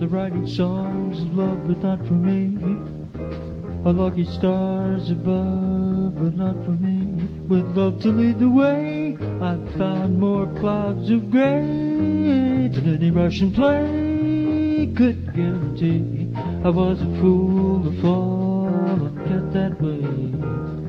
They're writing songs of love, but not for me. Are lucky stars above, but not for me. With love to lead the way, I've found more clouds of gray than any Russian play could guarantee. I was a fool to fall and get that way.